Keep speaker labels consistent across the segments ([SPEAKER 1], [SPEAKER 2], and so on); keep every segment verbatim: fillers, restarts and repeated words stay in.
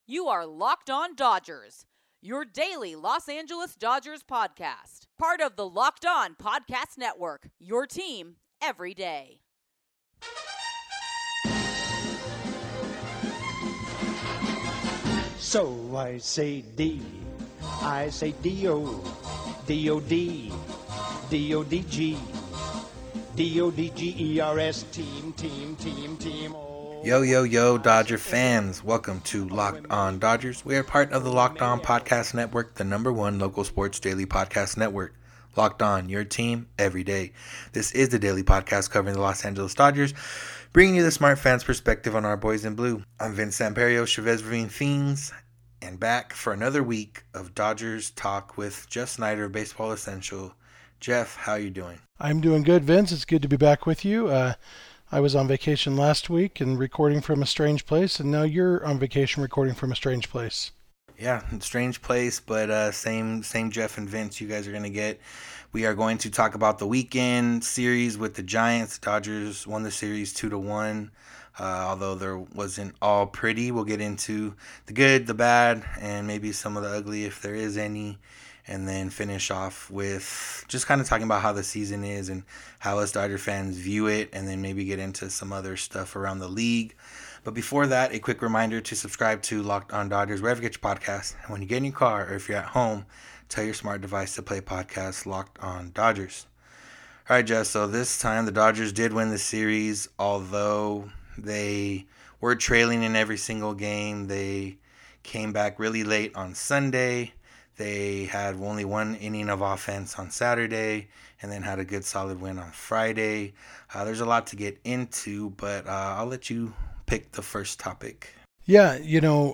[SPEAKER 1] You are Locked On Dodgers, your daily Los Angeles Dodgers podcast. Part of the Locked On Podcast Network, your team every day.
[SPEAKER 2] So I say D, I say D-O, D-O-D, D-O-D-G, D-O-D-G-E-R-S, team, team, team, team.
[SPEAKER 3] Yo, yo, yo, Dodger fans. Welcome to Locked On Dodgers. We are part of the Locked On Podcast Network, the number one local sports daily podcast network. Locked On, your team every day. This is the daily podcast covering the Los Angeles Dodgers, bringing you the smart fans' perspective on our boys in blue. I'm Vince Samperio, Chavez Ravine Fiends, and back for another week of Dodgers talk with Jeff Snyder of Baseball Essential. Jeff, how you doing?
[SPEAKER 4] I'm doing good, Vince. It's good to be back with you. Uh, I was on vacation last week and recording from a strange place, and now you're on vacation recording from a strange place.
[SPEAKER 3] Yeah, strange place, but uh, same same Jeff and Vince you guys are going to get. We are going to talk about the weekend series with the Giants. The Dodgers won the series two to one, uh, although there wasn't all pretty. We'll get into the good, the bad, and maybe some of the ugly if there is any. And then finish off with just kind of talking about how the season is and how us Dodger fans view it, and then maybe get into some other stuff around the league. But before that, a quick reminder to subscribe to Locked On Dodgers wherever you get your podcasts. And when you get in your car or if you're at home, tell your smart device to play podcast Locked On Dodgers. All right, Jess, so this time the Dodgers did win the series, although they were trailing in every single game. They came back really late on Sunday. They had only one inning of offense on Saturday and then had a good solid win on Friday. Uh, there's a lot to get into, but uh, I'll let you pick the first topic.
[SPEAKER 4] Yeah, you know,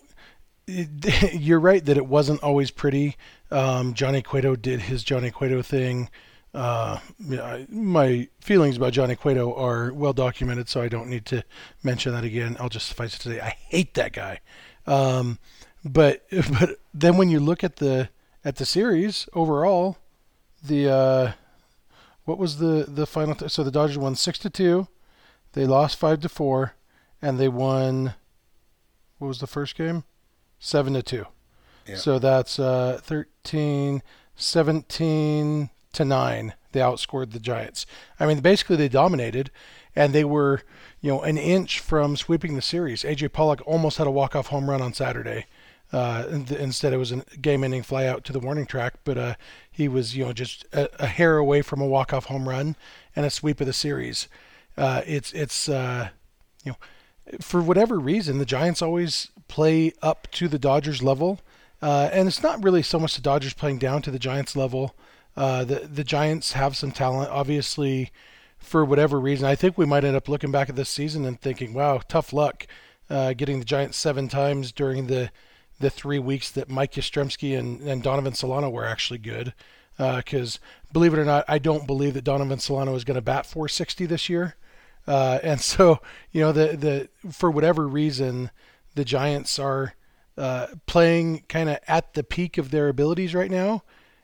[SPEAKER 4] it, you're right that it wasn't always pretty. Um, Johnny Cueto did his Johnny Cueto thing. Uh, my feelings about Johnny Cueto are well documented, so I don't need to mention that again. I'll just suffice it to say I hate that guy. Um, but but then when you look at the at the series overall, the uh, what was the the final? T- so the Dodgers won six to two, they lost five to four, and they won. What was the first game? Seven to two. Yeah. So that's uh, thirteen, seventeen to nine. They outscored the Giants. I mean, basically they dominated, and they were, you know, an inch from sweeping the series. A J Pollock almost had a walk-off home run on Saturday. Uh, instead, it was a game-ending fly-out to the warning track, but uh, he was, you know, just a, a hair away from a walk-off home run and a sweep of the series. Uh, it's, it's, uh, you know, for whatever reason, the Giants always play up to the Dodgers level, uh, and it's not really so much the Dodgers playing down to the Giants level. Uh, the the Giants have some talent, obviously. For whatever reason, I think we might end up looking back at this season and thinking, "Wow, tough luck, uh, getting the Giants seven times during the." the three weeks that Mike Yastrzemski and, and Donovan Solano were actually good. Because, uh, believe it or not, I don't believe that Donovan Solano is going to bat four sixty this year. Uh, and so, you know, the the for whatever reason, the Giants are uh, playing kind of at the peak of their abilities right now.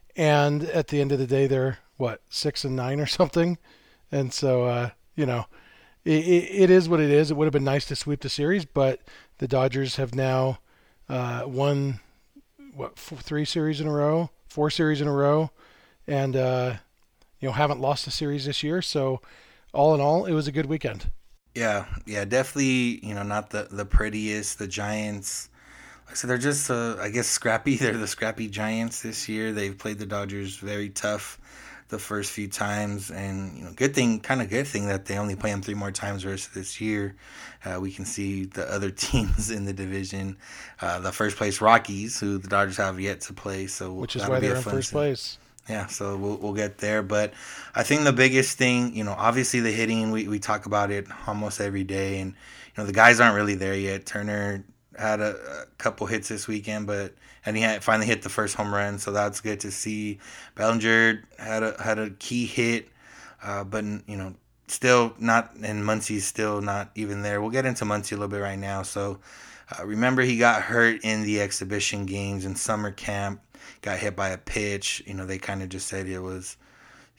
[SPEAKER 4] And at the end of the day, they're, what, six and nine or something? And so, uh, you know, it, it is what it is. It would have been nice to sweep the series, but the Dodgers have now Uh, won what four, three series in a row, four series in a row, and uh, you know haven't lost a series this year. So, all in all, it was a good weekend.
[SPEAKER 3] Yeah, yeah, definitely. You know, not the, the prettiest. The Giants, like I said, they're just uh, I guess scrappy. They're the scrappy Giants this year. They've played the Dodgers very tough the first few times, and you know, good thing, kind of good thing that they only play them three more times versus this year. Uh, we can see the other teams in the division, uh, the first place Rockies, who the Dodgers have yet to play. So
[SPEAKER 4] which is why they're in first place.
[SPEAKER 3] Yeah, so we'll we'll get there, but I think the biggest thing, you know, obviously the hitting. We we talk about it almost every day, and you know the guys aren't really there yet. Turner had a, a couple hits this weekend, but and he had finally hit the first home run, so that's good to see. Bellinger had a had a key hit, uh, but you know still not, and Muncy's still not even there. We'll get into Muncy a little bit right now. So uh, remember, he got hurt in the exhibition games in summer camp. Got hit by a pitch. You know, they kind of just said it was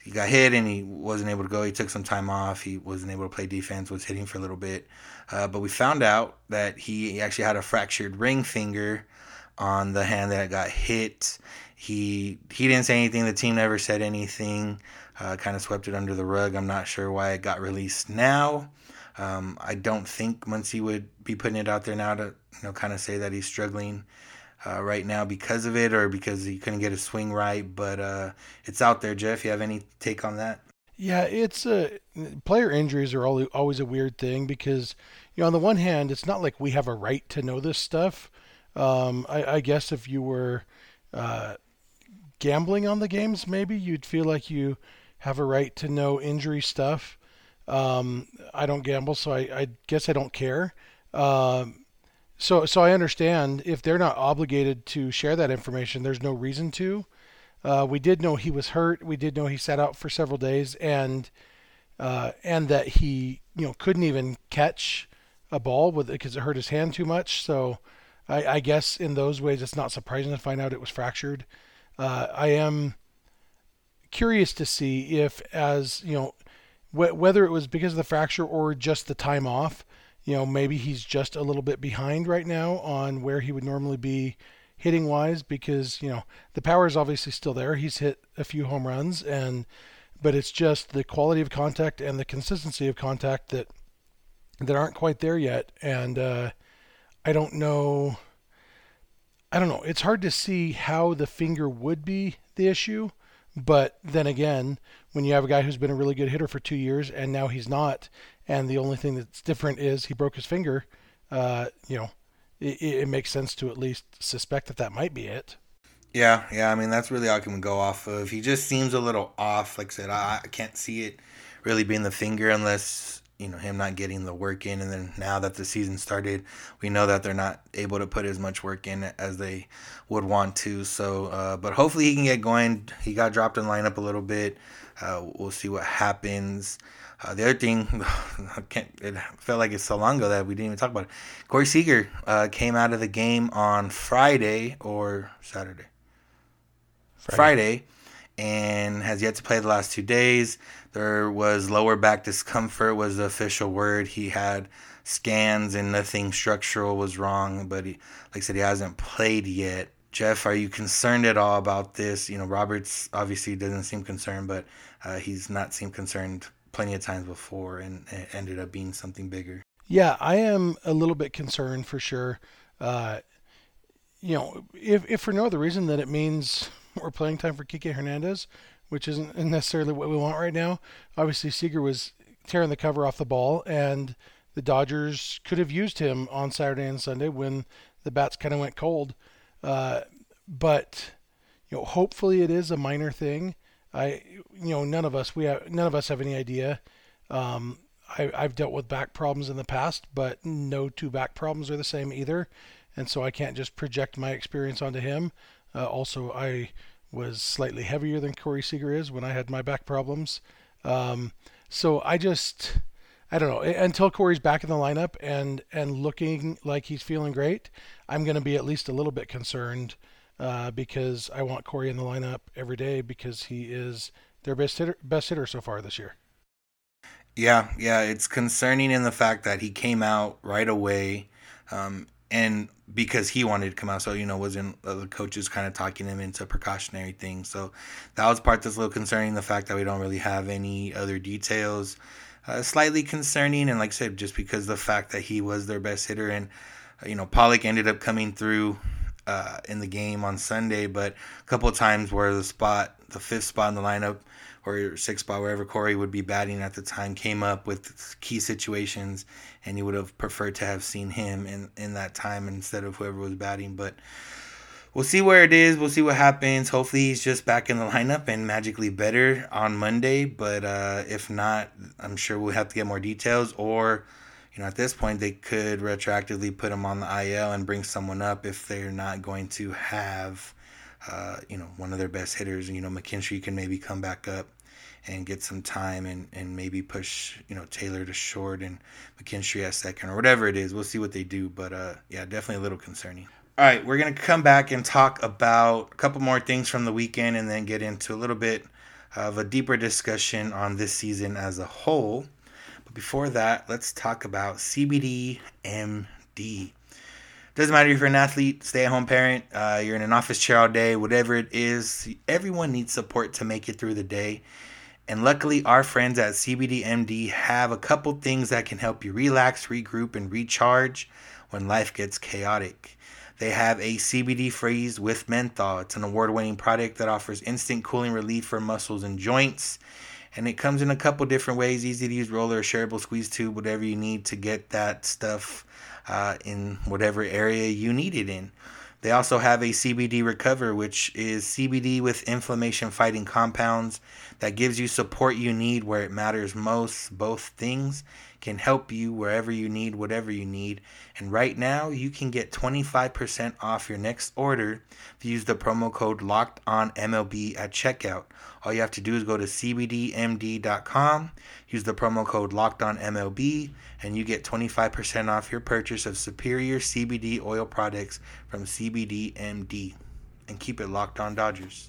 [SPEAKER 3] he got hit and he wasn't able to go. He took some time off. He wasn't able to play defense, was hitting for a little bit. Uh, but we found out that he actually had a fractured ring finger on the hand that got hit. He he didn't say anything. The team never said anything. Uh, kind of swept it under the rug. I'm not sure why it got released now. Um, I don't think Muncy would be putting it out there now to, you know, kind of say that he's struggling uh, right now because of it or because he couldn't get his swing right. But uh, it's out there. Jeff, you have any take on that?
[SPEAKER 4] Yeah, it's a player injuries are always a weird thing because, you know, on the one hand, it's not like we have a right to know this stuff. Um, I, I guess if you were uh, gambling on the games, maybe you'd feel like you have a right to know injury stuff. Um, I don't gamble, so I, I guess I don't care. Um, so, so I understand if they're not obligated to share that information, there's no reason to. Uh, we did know he was hurt. We did know he sat out for several days, and uh, and that he, you know, couldn't even catch a ball with because it hurt his hand too much. So, I, I guess in those ways, it's not surprising to find out it was fractured. Uh, I am curious to see if, as you know, wh- whether it was because of the fracture or just the time off. You know, maybe he's just a little bit behind right now on where he would normally be hitting wise, because, you know, the power is obviously still there. He's hit a few home runs, and but it's just the quality of contact and the consistency of contact that that aren't quite there yet. And uh, I don't know. I don't know. It's hard to see how the finger would be the issue, but then again, when you have a guy who's been a really good hitter for two years and now he's not, and the only thing that's different is he broke his finger, uh, you know. It, it makes sense to at least suspect that that might be it.
[SPEAKER 3] Yeah, yeah. I mean, that's really all I can go off of. He just seems a little off. Like I said, I, I can't see it really being the finger unless, you know, him not getting the work in. And then now that the season started, we know that they're not able to put as much work in as they would want to. So, uh, but hopefully he can get going. He got dropped in lineup a little bit. Uh, we'll see what happens. Uh, the other thing, I can't, it felt like it's so long ago that we didn't even talk about it. Corey Seager uh, came out of the game on Friday or Saturday? Friday. Friday, and has yet to play the last two days. There was lower back discomfort was the official word. He had scans and nothing structural was wrong, but he, like I said, he hasn't played yet. Jeff, are you concerned at all about this? You know, Roberts obviously doesn't seem concerned, but uh, he's not seemed concerned plenty of times before, and it ended up being something bigger.
[SPEAKER 4] Yeah, I am a little bit concerned for sure. Uh, you know, if if for no other reason that it means more playing time for Kike Hernandez, which isn't necessarily what we want right now. Obviously, Seager was tearing the cover off the ball, and the Dodgers could have used him on Saturday and Sunday when the bats kind of went cold. Uh, but you know, hopefully it is a minor thing. I, you know, none of us we have none of us have any idea. Um, I, I've dealt with back problems in the past, but no two back problems are the same either, and so I can't just project my experience onto him. Uh, also, I was slightly heavier than Corey Seager is when I had my back problems. Um, so I just, I don't know. Until Corey's back in the lineup and and looking like he's feeling great, I'm going to be at least a little bit concerned. Uh, because I want Corey in the lineup every day because he is their best hitter, best hitter so far this year.
[SPEAKER 3] Yeah, yeah, it's concerning in the fact that he came out right away, um, and because he wanted to come out, so you know, wasn't uh, the coaches kind of talking him into precautionary things. So that was part that's a little concerning. The fact that we don't really have any other details, uh, slightly concerning, and like I said, just because the fact that he was their best hitter, and uh, you know, Pollock ended up coming through. Uh, in the game on Sunday, but a couple of times where the spot, the fifth spot in the lineup, or sixth spot, wherever Corey would be batting at the time, came up with key situations, and you would have preferred to have seen him in, in that time instead of whoever was batting. But we'll see where it is. We'll see what happens. Hopefully he's just back in the lineup and magically better on Monday. But uh, if not, I'm sure we'll have to get more details, or you know, at this point, they could retroactively put him on the I L and bring someone up if they're not going to have, uh, you know, one of their best hitters. And, you know, McKinstry can maybe come back up and get some time and, and maybe push, you know, Taylor to short and McKinstry at second or whatever it is. We'll see what they do. But, uh, yeah, definitely a little concerning. All right, we're going to come back and talk about a couple more things from the weekend and then get into a little bit of a deeper discussion on this season as a whole. But before that, let's talk about C B D M D. Doesn't matter if you're an athlete, stay-at-home parent, uh, you're in an office chair all day, whatever it is, everyone needs support to make it through the day. And luckily, our friends at C B D M D have a couple things that can help you relax, regroup, and recharge when life gets chaotic. They have a C B D Freeze with menthol. It's an award-winning product that offers instant cooling relief for muscles and joints. And it comes in a couple different ways, easy to use roller or shareable squeeze tube, whatever you need to get that stuff uh, in whatever area you need it in. They also have a C B D Recover, which is C B D with inflammation-fighting compounds that gives you support you need where it matters most. Both things can help you wherever you need, whatever you need. And right now, you can get twenty-five percent off your next order if you use the promo code LOCKEDONMLB at checkout. All you have to do is go to C B D M D dot com, use the promo code LOCKEDONMLB, and you get twenty-five percent off your purchase of superior C B D oil products from C B D M D. And keep it locked on Dodgers.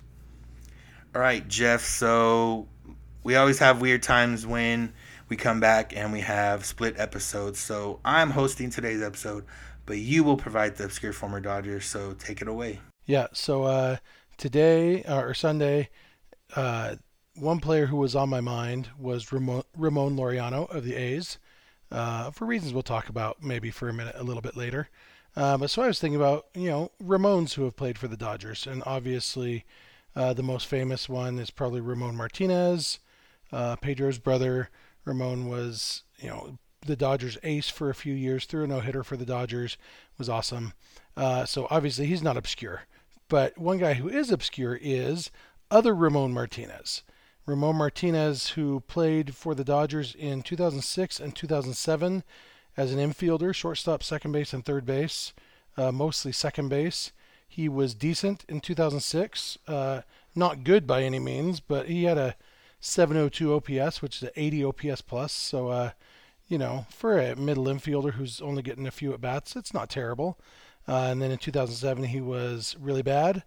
[SPEAKER 3] All right, Jeff, so we always have weird times when we come back and we have split episodes. So I'm hosting today's episode, but you will provide the obscure former Dodger, so take it away.
[SPEAKER 4] Yeah, so uh, today, uh, or Sunday, uh, one player who was on my mind was Ramon, Ramon Laureano of the A's, uh, for reasons we'll talk about maybe for a minute, a little bit later. Uh, but so I was thinking about, you know, Ramones who have played for the Dodgers, and obviously uh, the most famous one is probably Ramon Martinez, uh, Pedro's brother. Ramon was, you know, the Dodgers ace for a few years, threw a no-hitter for the Dodgers, was awesome. Uh, so obviously he's not obscure. But one guy who is obscure is other Ramon Martinez. Ramon Martinez, who played for the Dodgers in two thousand six and two thousand seven as an infielder, shortstop, second base, and third base, uh, mostly second base. He was decent in two thousand six, uh, not good by any means, but he had a seven oh two O P S, which is an eighty O P S plus. So, uh, you know, for a middle infielder who's only getting a few at-bats, it's not terrible. Uh, and then in two thousand seven, he was really bad,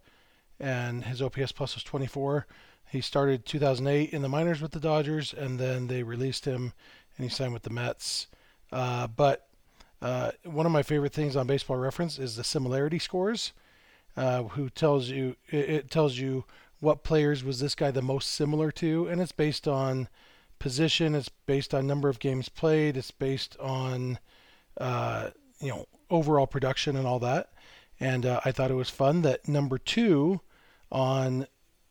[SPEAKER 4] and his O P S plus was twenty-four. He started two thousand eight in the minors with the Dodgers, and then they released him, and he signed with the Mets. Uh, but uh, one of my favorite things on Baseball Reference is the similarity scores, uh, who tells you it, it tells you what players was this guy the most similar to, and it's based on position, it's based on number of games played, it's based on uh, you know overall production and all that. And uh, I thought it was fun that number two on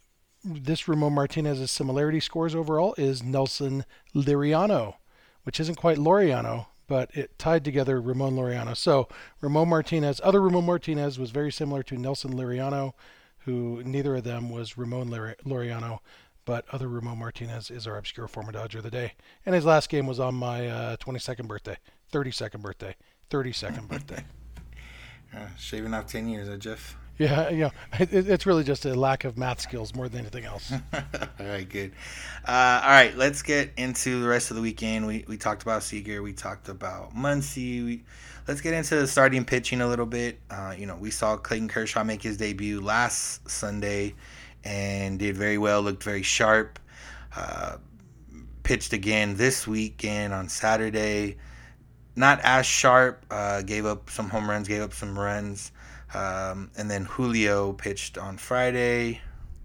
[SPEAKER 4] this Ramon Martinez's similarity scores overall is Nelson Liriano, which isn't quite Laureano, but it tied together Ramon Laureano. So Ramon Martinez, other Ramon Martinez was very similar to Nelson Liriano, who neither of them was Ramon Laureano, but other Ramon Martinez is our obscure former Dodger of the day. And his last game was on my uh, twenty-second birthday, thirty-second birthday, thirty-second birthday.
[SPEAKER 3] Uh, shaving off ten years, uh, Jeff.
[SPEAKER 4] Yeah, you know, it, it's really just a lack of math skills more than anything else.
[SPEAKER 3] All right, good. Uh, all right, let's get into the rest of the weekend. We we talked about Seager. We talked about Muncy. We, let's get into the starting pitching a little bit. Uh, you know, we saw Clayton Kershaw make his debut last Sunday and did very well, looked very sharp. Uh, pitched again this weekend on Saturday. Not as sharp. Uh, gave up some home runs, gave up some runs. Um, and then Julio pitched on Friday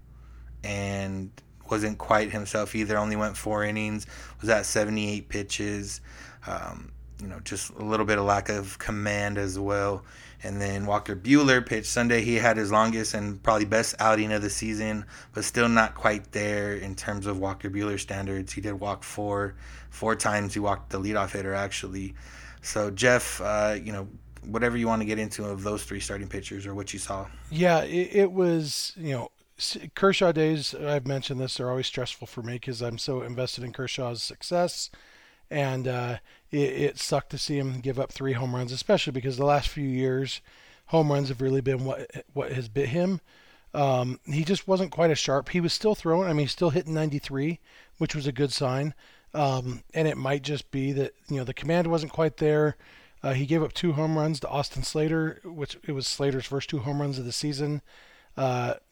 [SPEAKER 3] and wasn't quite himself either. Only went four innings, was at seventy-eight pitches. Um, you know, just a little bit of lack of command as well. And then Walker Buehler pitched Sunday. He had his longest and probably best outing of the season, but still not quite there in terms of Walker Buehler standards. He did walk four, four times. He walked the leadoff hitter, actually. So, Jeff, uh, you know, whatever you want to get into of those three starting pitchers or what you saw.
[SPEAKER 4] Yeah, it, it was, you know, Kershaw days, I've mentioned this, are always stressful for me because I'm so invested in Kershaw's success. And uh, it, it sucked to see him give up three home runs, especially because the last few years, home runs have really been what what has bit him. Um, he just wasn't quite as sharp. He was still throwing. I mean, he's still hitting ninety-three, which was a good sign. Um, and it might just be that, you know, the command wasn't quite there. Uh, he gave up two home runs to Austin Slater, which it was Slater's first two home runs of the season. Uh,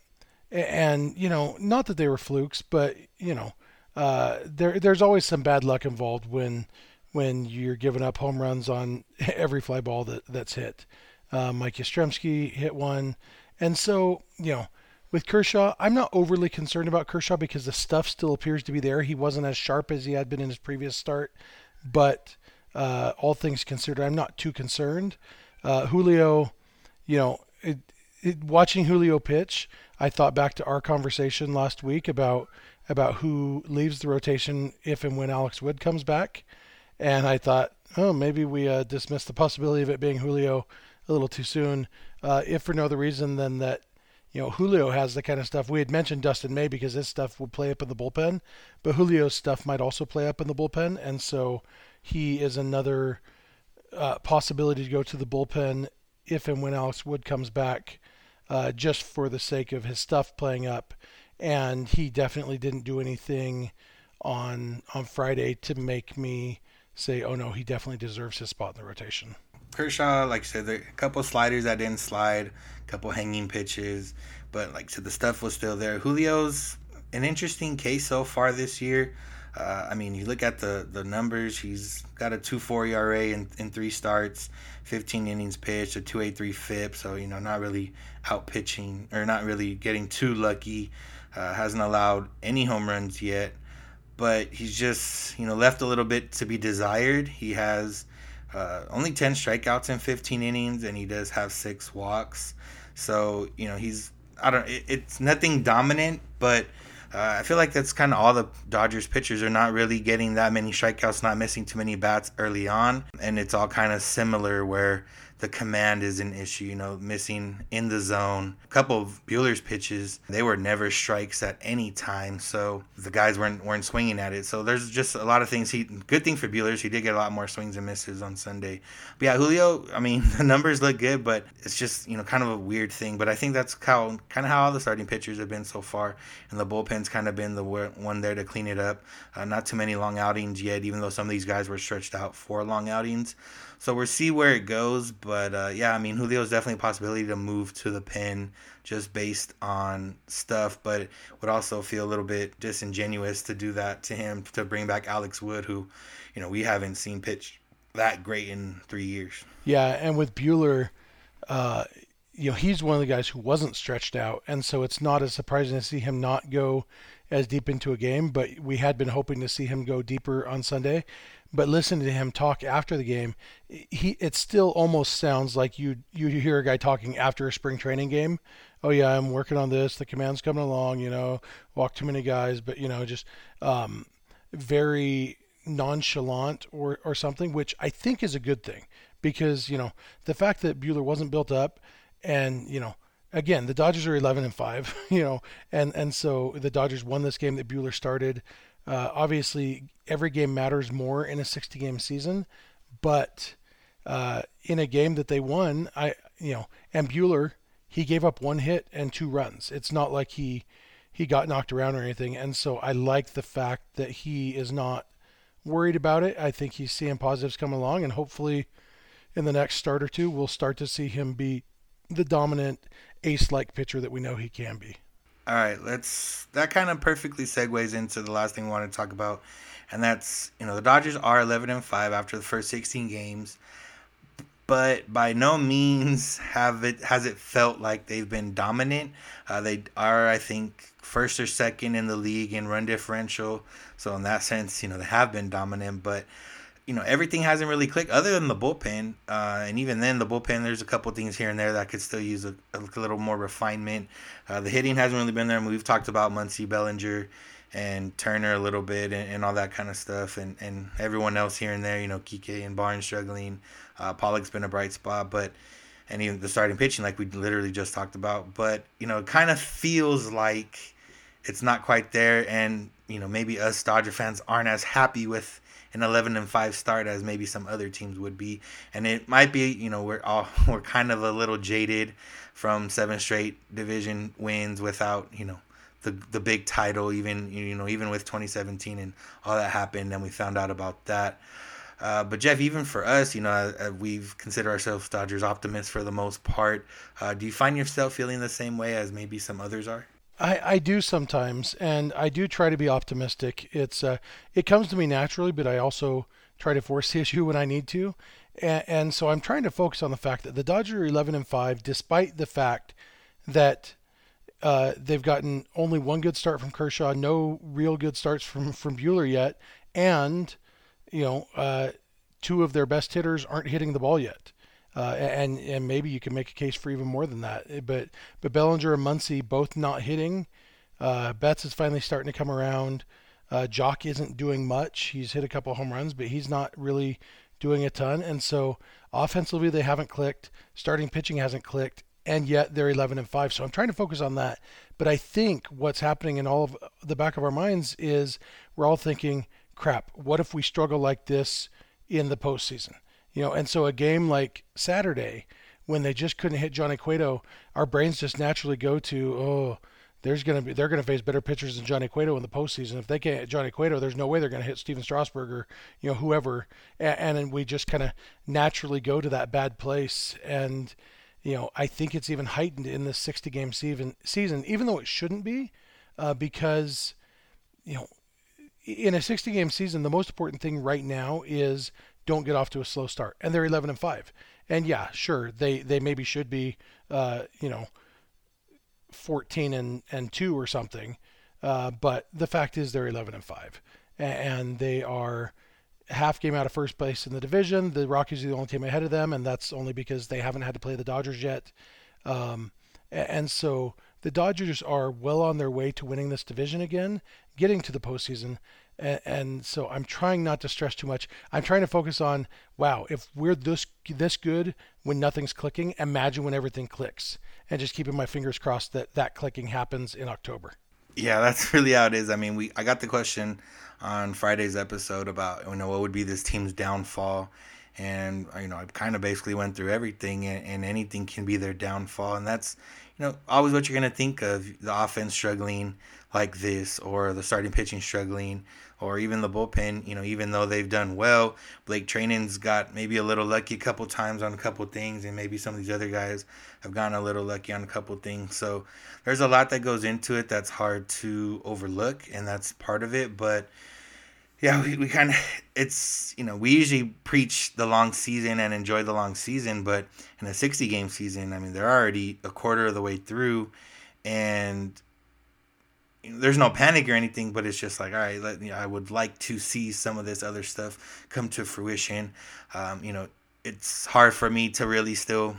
[SPEAKER 4] And, you know, not that they were flukes, but, you know, uh, there there's always some bad luck involved when when you're giving up home runs on every fly ball that, that's hit. Uh, Mike Yastrzemski hit one. And so, you know, with Kershaw, I'm not overly concerned about Kershaw because the stuff still appears to be there. He wasn't as sharp as he had been in his previous start. But uh, all things considered, I'm not too concerned. Uh, Julio, you know, it, it, watching Julio pitch, I thought back to our conversation last week about about who leaves the rotation if and when Alex Wood comes back. And I thought, oh, maybe we uh, dismissed the possibility of it being Julio a little too soon, uh, if for no other reason than that, you know, Julio has the kind of stuff. We had mentioned Dustin May because his stuff would play up in the bullpen, but Julio's stuff might also play up in the bullpen. And so he is another uh, possibility to go to the bullpen if and when Alex Wood comes back, uh, just for the sake of his stuff playing up. And he definitely didn't do anything on on Friday to make me say, oh no, he definitely deserves his spot in the rotation.
[SPEAKER 3] Kershaw, like I said, there, a couple sliders that didn't slide, a couple hanging pitches, but like I said, the stuff was still there. Julio's an interesting case so far this year. Uh, I mean, you look at the, the numbers, he's got a two point four E R A in, in three starts, fifteen innings pitched, a two point eight three F I P, so, you know, not really out pitching, or not really getting too lucky. Uh, hasn't allowed any home runs yet, but he's just, you know, left a little bit to be desired. He has uh, only ten strikeouts in fifteen innings, and he does have six walks. So, you know, he's, I don't, it, it's nothing dominant, but uh, I feel like that's kind of all the Dodgers pitchers are not really getting that many strikeouts, not missing too many bats early on, and it's all kind of similar where the command is an issue, you know, missing in the zone. A couple of Buehler's pitches, they were never strikes at any time, so the guys weren't weren't swinging at it. So there's just a lot of things. He good thing for Buehler's, he did get a lot more swings and misses on Sunday. But yeah, Julio, I mean, the numbers look good, but it's just, you know, kind of a weird thing. But I think that's how kind of how all the starting pitchers have been so far, and the bullpen's kind of been the one there to clean it up. Uh, not too many long outings yet, even though some of these guys were stretched out for long outings. So we'll see where it goes, but uh, yeah, I mean, Julio is definitely a possibility to move to the pen just based on stuff, but it would also feel a little bit disingenuous to do that to him, to bring back Alex Wood, who, you know, we haven't seen pitch that great in three years.
[SPEAKER 4] Yeah, and with Buehler, uh, you know, he's one of the guys who wasn't stretched out, and so it's not as surprising to see him not go as deep into a game, but we had been hoping to see him go deeper on Sunday. But listening to him talk after the game, he it still almost sounds like you you hear a guy talking after a spring training game. Oh yeah, I'm working on this. The command's coming along. You know, walk too many guys, but you know, just um, very nonchalant or or something, which I think is a good thing, because you know the fact that Buehler wasn't built up, and you know. Again, the Dodgers are eleven and five, you know, and, and so the Dodgers won this game that Buehler started. Uh, obviously, every game matters more in a sixty-game season, but uh, in a game that they won, I you know, and Buehler, he gave up one hit and two runs. It's not like he he got knocked around or anything, and so I like the fact that he is not worried about it. I think he's seeing positives come along, and hopefully, in the next start or two, we'll start to see him be the dominant ace-like pitcher that we know he can be.
[SPEAKER 3] All right, let's. That kind of perfectly segues into the last thing we want to talk about, and that's, you know, the Dodgers are eleven and five after the first sixteen games, but by no means have it has it felt like they've been dominant. Uh, they are, I think, first or second in the league in run differential, so in that sense, you know, they have been dominant, but. You know, everything hasn't really clicked other than the bullpen. Uh, and even then, the bullpen, there's a couple things here and there that could still use a, a little more refinement. Uh, the hitting hasn't really been there. We've talked about Muncy, Bellinger, and Turner a little bit and, and all that kind of stuff. And, and everyone else here and there, you know, Kike and Barnes struggling. Uh, Pollock's been a bright spot. But and even the starting pitching, like we literally just talked about. But, you know, it kind of feels like it's not quite there. And, you know, maybe us Dodger fans aren't as happy with an eleven and five start as maybe some other teams would be, and it might be, you know, we're all we're kind of a little jaded from seven straight division wins without, you know, the the big title, even you know even with twenty seventeen and all that happened, and we found out about that. Uh, but Jeff, even for us, you know, uh, we've considered ourselves Dodgers optimists for the most part. Uh, do you find yourself feeling the same way as maybe some others are?
[SPEAKER 4] I, I do sometimes, and I do try to be optimistic. It's uh, it comes to me naturally, but I also try to force the issue when I need to, and, and so I'm trying to focus on the fact that the Dodgers are eleven and five, despite the fact that uh, they've gotten only one good start from Kershaw, no real good starts from from Buehler yet, and you know uh, two of their best hitters aren't hitting the ball yet. Uh, and and maybe you can make a case for even more than that. But but Bellinger and Muncy both not hitting. Uh, Betts is finally starting to come around. Uh, Jock isn't doing much. He's hit a couple home runs, but he's not really doing a ton. And so offensively they haven't clicked. Starting pitching hasn't clicked, and yet they're eleven and five. So I'm trying to focus on that. But I think what's happening in all of the back of our minds is we're all thinking, crap, what if we struggle like this in the postseason? You know, and so a game like Saturday, when they just couldn't hit Johnny Cueto, our brains just naturally go to, oh, there's gonna be they're gonna face better pitchers than Johnny Cueto in the postseason. If they can't hit Johnny Cueto, there's no way they're gonna hit Steven Strasburg or you know whoever. And, and we just kind of naturally go to that bad place. And you know, I think it's even heightened in this sixty-game season, season, even though it shouldn't be, uh, because you know, in a sixty-game season, the most important thing right now is don't get off to a slow start, and they're eleven and five. And yeah, sure, they, they maybe should be, uh, you know, fourteen and, and two or something. Uh, but the fact is they're eleven and five, and they are half game out of first place in the division. The Rockies are the only team ahead of them, and that's only because they haven't had to play the Dodgers yet. Um, and so the Dodgers are well on their way to winning this division again, getting to the postseason. And so I'm trying not to stress too much. I'm trying to focus on, wow, if we're this this good when nothing's clicking, imagine when everything clicks. And just keeping my fingers crossed that that clicking happens in October.
[SPEAKER 3] Yeah, that's really how it is. I mean, we I got the question on Friday's episode about, you know, what would be this team's downfall. And, you know, I kind of basically went through everything, and, and anything can be their downfall. And that's, you know, always what you're going to think of, the offense struggling like this, or the starting pitching struggling, or even the bullpen. You know, even though they've done well, Blake Training's got maybe a little lucky a couple times on a couple things, and maybe some of these other guys have gotten a little lucky on a couple things. So there's a lot that goes into it that's hard to overlook, and that's part of it. But yeah, we, we kind of, it's, you know, we usually preach the long season and enjoy the long season, but in a sixty-game season, I mean, they're already a quarter of the way through, and you know, there's no panic or anything, but it's just like, all right, let, you know, I would like to see some of this other stuff come to fruition. Um, you know, it's hard for me to really still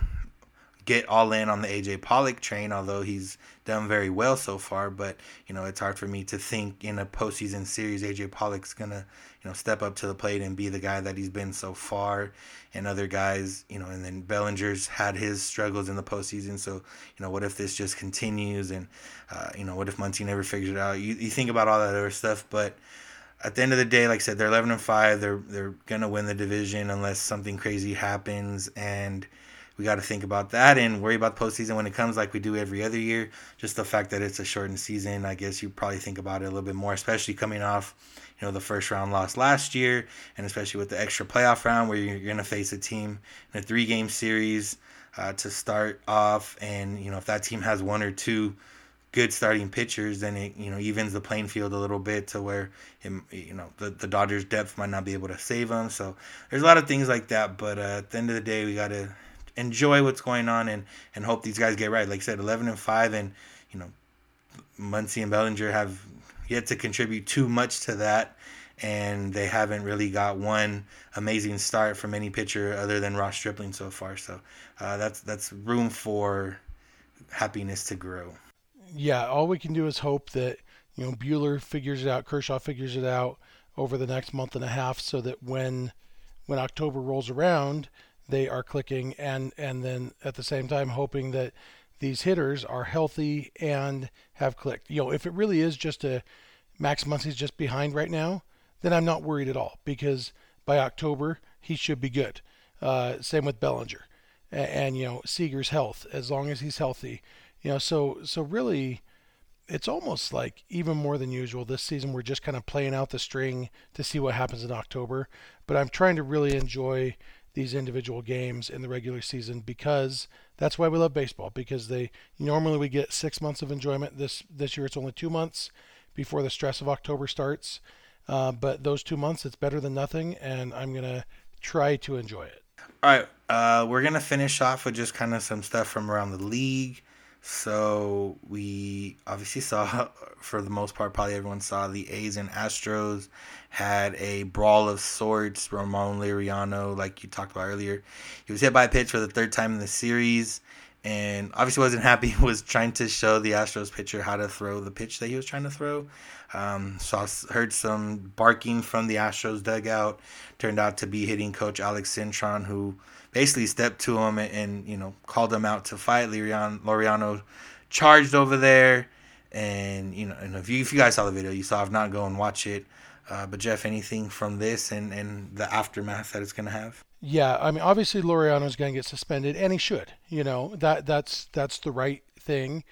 [SPEAKER 3] get all in on the A J Pollock train, although he's done very well so far. But, you know, it's hard for me to think in a postseason series A J Pollock's going to, you know, step up to the plate and be the guy that he's been so far. And other guys, you know, and then Bellinger's had his struggles in the postseason. So, you know, what if this just continues? And, uh, you know, what if Muncy never figures it out? You, you think about all that other stuff, but at the end of the day, like I said, they're eleven and five. They're, they're going to win the division unless something crazy happens. And we got to think about that and worry about the postseason when it comes, like we do every other year. Just the fact that it's a shortened season, I guess you probably think about it a little bit more, especially coming off, you know, the first round loss last year, and especially with the extra playoff round where you're going to face a team in a three-game series uh, to start off. And, you know, if that team has one or two good starting pitchers, then it, you know, evens the playing field a little bit to where, it, you know, the, the Dodgers' depth might not be able to save them. So there's a lot of things like that. But uh, at the end of the day, we got to enjoy what's going on and, and hope these guys get right. Like I said, eleven and five, and, you know, Muncy and Bellinger have yet to contribute too much to that, and they haven't really got one amazing start from any pitcher other than Ross Stripling so far. So uh, that's that's room for happiness to grow.
[SPEAKER 4] Yeah, all we can do is hope that, you know, Buehler figures it out, Kershaw figures it out over the next month and a half, so that when when October rolls around, they are clicking, and and then at the same time hoping that these hitters are healthy and have clicked. You know, if it really is just a Max Muncy's just behind right now, then I'm not worried at all, because by October he should be good. Uh, same with Bellinger, and, and you know, Seager's health, as long as he's healthy. You know, so so really, it's almost like even more than usual this season we're just kind of playing out the string to see what happens in October. But I'm trying to really enjoy these individual games in the regular season, because That's why we love baseball, because they normally we get six months of enjoyment. This this year it's only two months before the stress of October starts. Uh, but those two months, it's better than nothing, and I'm gonna try to enjoy it.
[SPEAKER 3] All right, uh, we're gonna finish off with just kind of some stuff from around the league. So we obviously saw, for the most part, probably everyone saw the A's and Astros had a brawl of sorts. Ramon Laureano, like you talked about earlier, he was hit by a pitch for the third time in the series, and obviously wasn't happy. Was trying to show the Astros pitcher how to throw the pitch that he was trying to throw. Um, saw heard some barking from the Astros dugout. Turned out to be hitting coach Alex Cintron, who basically stepped to him and, and you know called him out to fight. Laureano, Laureano charged over there, and you know, and if you if you guys saw the video, you saw. If not, go and watch it. Uh, but Jeff, anything from this and, and the aftermath that it's gonna have?
[SPEAKER 4] Yeah, I mean, obviously Laureano's going to get suspended, and he should. You know that that's that's the right thing.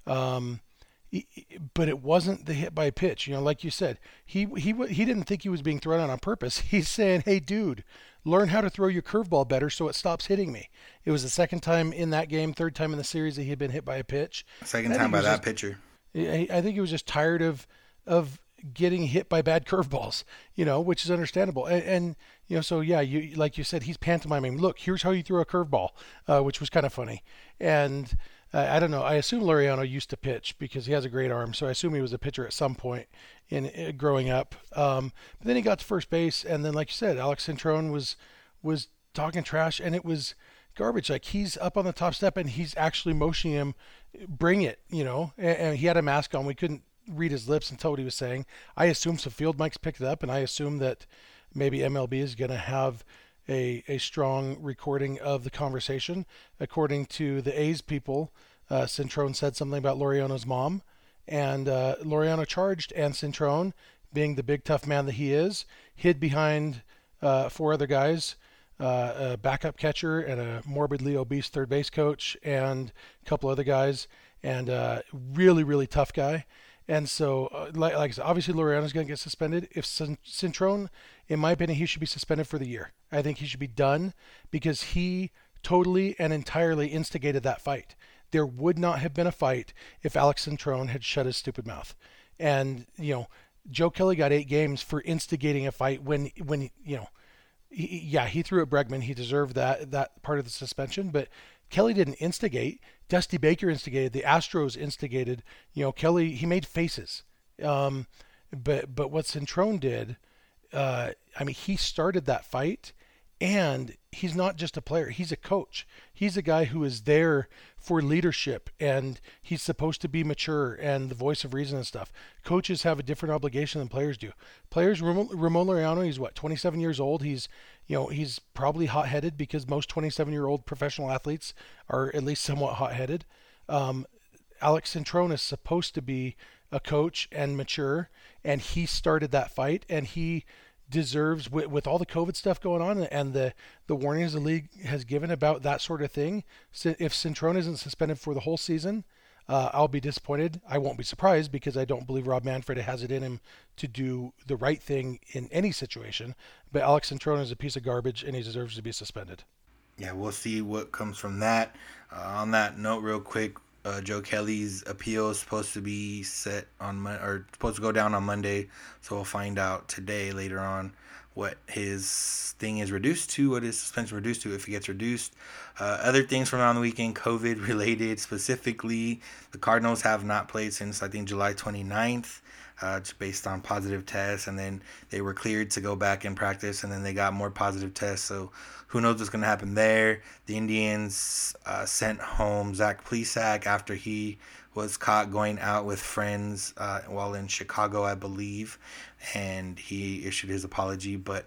[SPEAKER 4] Um, he, but it wasn't the hit by pitch. You know, like you said, he he he didn't think he was being thrown out on purpose. He's saying, "Hey, dude, learn how to throw your curveball better so it stops hitting me." It was the second time in that game, third time in the series that he had been hit by a pitch.
[SPEAKER 3] Second time by that just, pitcher.
[SPEAKER 4] I, I think he was just tired of of getting hit by bad curveballs, you know, which is understandable. And, and you know, so yeah, you like you said, he's pantomiming. Look, here's how you throw a curveball, uh, which was kind of funny. And uh, I don't know. I assume Laureano used to pitch because he has a great arm, so I assume he was a pitcher at some point in uh, growing up. Um, but then he got to first base, and then, like you said, Alex Cintron was was talking trash, and it was garbage. Like, he's up on the top step, and he's actually motioning him, bring it, you know. And, and he had a mask on. We couldn't read his lips and tell what he was saying. I assume some field mics picked it up, and I assume that maybe M L B is going to have a a strong recording of the conversation. According to the A's people, uh, Cintron said something about Laureano's mom, and uh, Laureano charged, and Cintron, being the big tough man that he is, hid behind uh, four other guys, uh, a backup catcher and a morbidly obese third base coach and a couple other guys, and uh, really, really tough guy. And so, uh, like, like I said, obviously Laureano's going to get suspended. If Cintron, in my opinion, he should be suspended for the year. I think he should be done because he totally and entirely instigated that fight. There would not have been a fight if Alex Cintron had shut his stupid mouth. And, you know, Joe Kelly got eight games for instigating a fight when, when you know, he, yeah, he threw at Bregman. He deserved that, that part of the suspension, but Kelly didn't instigate. Dusty Baker instigated. The Astros instigated. You know, Kelly, he made faces. Um, but but what Cintron did, uh, I mean, he started that fight, and he's not just a player. He's a coach. He's a guy who is there for leadership, and he's supposed to be mature and the voice of reason and stuff. Coaches have a different obligation than players do. Players, Ramon, Ramon Laureano, he's what, twenty-seven years old. He's, you know, he's probably hot-headed because most twenty-seven-year-old professional athletes are at least somewhat hot-headed. Um, Alex Cintron is supposed to be a coach and mature, and he started that fight, and he deserves, with, with all the COVID stuff going on and the, the warnings the league has given about that sort of thing, if Cintron isn't suspended for the whole season, uh, I'll be disappointed. I won't be surprised because I don't believe Rob Manfred has it in him to do the right thing in any situation. But Alex Cintron is a piece of garbage, and he deserves to be suspended.
[SPEAKER 3] Yeah, we'll see what comes from that. Uh, on that note, real quick, Uh, Joe Kelly's appeal is supposed to be set on Mon- or supposed to go down on Monday, so we'll find out today later on what his thing is reduced to, what his suspension reduced to, if it gets reduced. Uh, other things from around the weekend, COVID related specifically, the Cardinals have not played since I think July twenty-ninth. Uh, just based on positive tests, and then they were cleared to go back and practice, and then they got more positive tests, so who knows what's going to happen there. The Indians uh, sent home Zach Plesac after he was caught going out with friends uh, while in Chicago, I believe, and he issued his apology, but,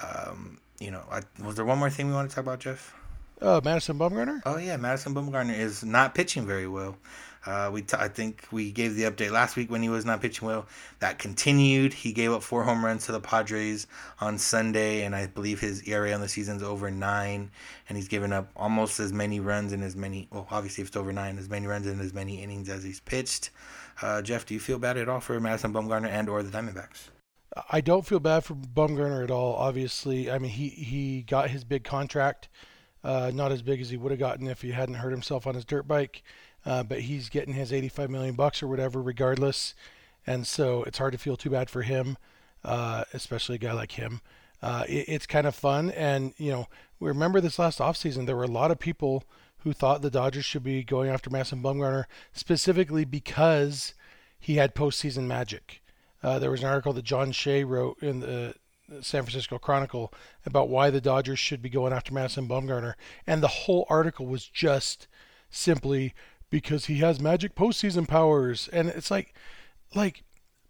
[SPEAKER 3] um, you know, I, was there one more thing we want to talk about, Jeff?
[SPEAKER 4] Uh, Madison Bumgarner?
[SPEAKER 3] Oh, yeah, Madison Bumgarner is not pitching very well. Uh, we t- I think we gave the update last week when he was not pitching well. That continued. He gave up four home runs to the Padres on Sunday, and I believe his E R A on the season's over nine, and he's given up almost as many runs in as many, well, obviously if it's over nine, as many runs in as many innings as he's pitched. Uh, Jeff, do you feel bad at all for Madison Bumgarner and or the Diamondbacks?
[SPEAKER 4] I don't feel bad for Bumgarner at all, obviously. I mean, he, he got his big contract. Uh, not as big as he would have gotten if he hadn't hurt himself on his dirt bike, uh, but he's getting his eighty-five million bucks or whatever regardless, and so it's hard to feel too bad for him, uh, especially a guy like him. Uh, it, it's kind of fun, and you know, we remember this last offseason, there were a lot of people who thought the Dodgers should be going after Madison Bumgarner specifically because he had postseason magic. Uh, there was an article that John Shea wrote in the San Francisco Chronicle about why the Dodgers should be going after Madison Bumgarner, and the whole article was just simply because he has magic postseason powers. And it's like, like,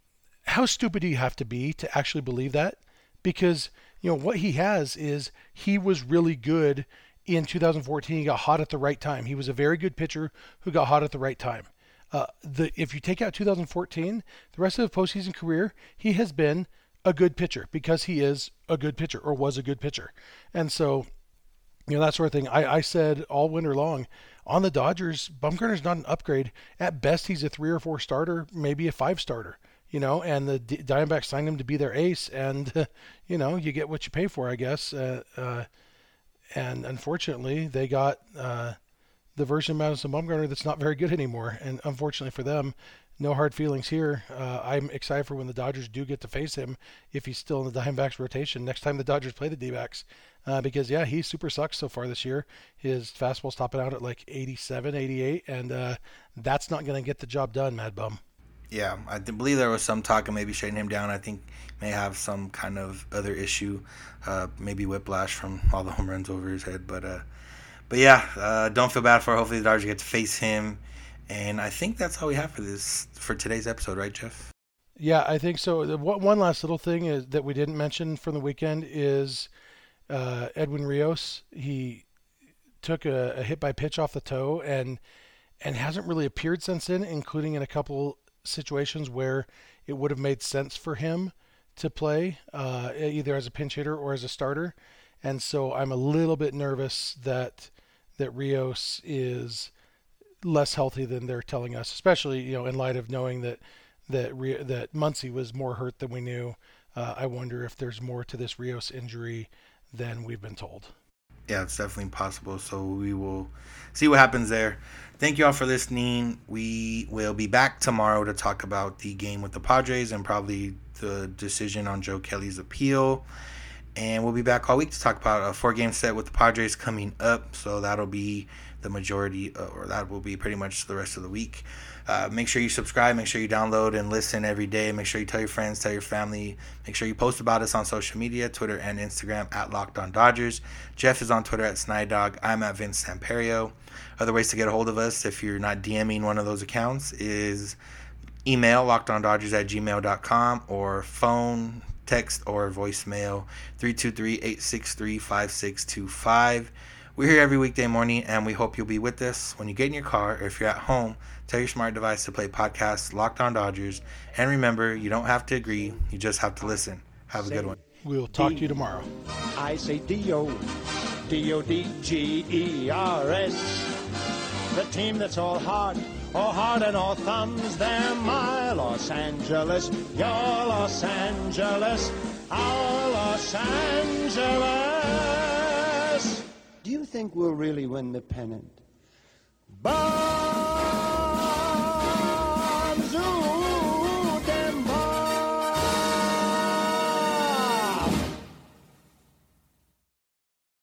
[SPEAKER 4] how stupid do you have to be to actually believe that? Because, you know, what he has is he was really good in two thousand fourteen. He got hot at the right time. He was a very good pitcher who got hot at the right time. Uh, the if you take out two thousand fourteen, the rest of his postseason career, he has been a good pitcher because he is a good pitcher or was a good pitcher. And so, you know, that sort of thing. I, I said all winter long on the Dodgers, Bumgarner's not an upgrade. At best, he's a three or four starter, maybe a five starter, you know, and the D- Diamondbacks signed him to be their ace. And, uh, you know, you get what you pay for, I guess. Uh, uh, and unfortunately, they got uh, the version of Madison Bumgarner that's not very good anymore. And unfortunately for them, no hard feelings here. Uh, I'm excited for when the Dodgers do get to face him if he's still in the Diamondbacks rotation next time the Dodgers play the D-backs. Uh, because, yeah, he super sucks so far this year. His fastball's topping out at like eighty-seven, eighty-eight, and uh, that's not going to get the job done, Mad Bum.
[SPEAKER 3] Yeah, I believe there was some talk of maybe shutting him down. I think may have some kind of other issue, uh, maybe whiplash from all the home runs over his head. But, uh, but yeah, uh, don't feel bad for it. Hopefully the Dodgers get to face him. And I think that's all we have for this for today's episode, right, Jeff?
[SPEAKER 4] Yeah, I think so. The, one last little thing is that we didn't mention from the weekend is uh, Edwin Rios. He took a, a hit by pitch off the toe and and hasn't really appeared since then, including in a couple situations where it would have made sense for him to play, uh, either as a pinch hitter or as a starter. And so I'm a little bit nervous that that Rios is less healthy than they're telling us, especially, you know, in light of knowing that that that Muncy was more hurt than we knew. Uh, I wonder if there's more to this Rios injury than we've been told.
[SPEAKER 3] Yeah, it's definitely possible. So we will see what happens there. Thank you all for listening. We will be back tomorrow to talk about the game with the Padres and probably the decision on Joe Kelly's appeal. And we'll be back all week to talk about a four-game set with the Padres coming up. So that'll be the majority, uh, or that will be pretty much the rest of the week. Uh, make sure you subscribe. Make sure you download and listen every day. Make sure you tell your friends, tell your family. Make sure you post about us on social media, Twitter and Instagram at Locked On Dodgers. Jeff is on Twitter at Snydog. I'm at Vince Samperio. Other ways to get a hold of us, if you're not DMing one of those accounts, is email lockedondodgers at gmail dot com or phone, text, or voicemail three two three, eight six three, five six two five. We're here every weekday morning, and we hope you'll be with us when you get in your car, or if you're at home, tell your smart device to play podcasts Locked On Dodgers. And remember, you don't have to agree, you just have to listen. Have a good one.
[SPEAKER 4] We'll talk to you tomorrow.
[SPEAKER 2] I say D-O, D O D G E R S. The team that's all heart, all heart and all thumbs. They're my Los Angeles, your Los Angeles, our Los Angeles. Do you think we'll really win the pennant? Bye!